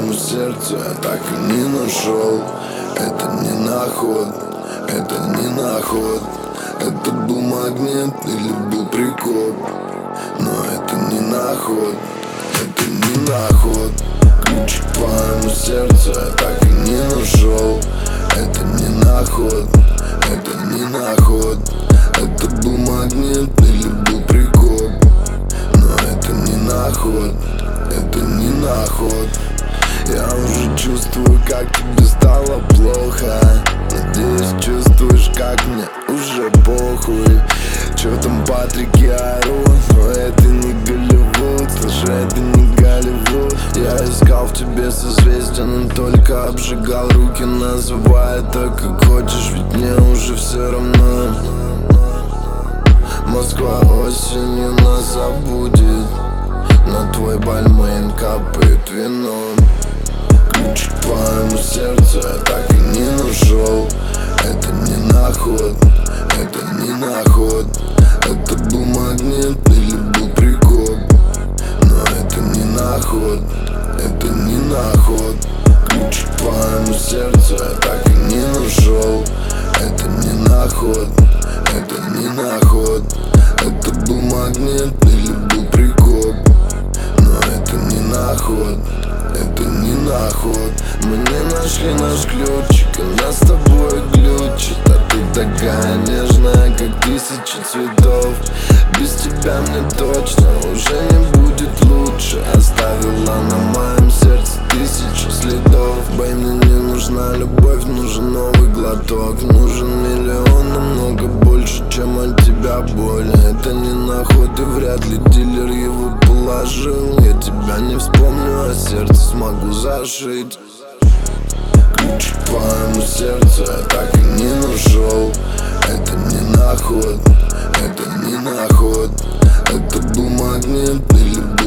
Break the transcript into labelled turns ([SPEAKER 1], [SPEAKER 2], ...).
[SPEAKER 1] твоему сердцу я так и не нашел. Это не наход, это не наход. Это был магнит или был прикоп, но это не наход, это не наход. Ключ к твоему сердцу я так и не нашел. Это не наход, это не наход. Это был магнит или был прикоп, но это не наход, это не наход. Я уже чувствую, как тебе стало плохо. Надеюсь, чувствуешь, как мне уже похуй. Чё там Патрики орут, но это не Голливуд. Слушай, это не Голливуд. Я искал в тебе созвездия, но только обжигал руки. Называй это как хочешь, ведь мне уже все равно. Москва осенью нас забудет, на твой бальмейн капает вино. Ключ к твоему сердцу я так и не нашел. Это не наход, это не наход. Это был магнит или был прикоп, но это не наход, это не наход. Ключ к твоему сердцу я так и не нашел. Это не наход, это не наход. Это был магнит или был прикоп, но это не наход, это не наход. Мы не нашли наш ключик, и нас с тобой глючит. А ты такая нежная, как тысячи цветов. Без тебя мне точно уже не будет лучше. Оставила на моем сердце тысячу следов. Бэй, мне не нужна любовь, нужен новый глоток. Нужен миллион, намного больше, чем от тебя боль. Это не наход, и вряд ли дилер его положил. Я тебя не вспомню, а сердце смогу зашить. Ключ к твоему сердцу я так и не нашел. Это не наход, это не наход. Это был магнит или был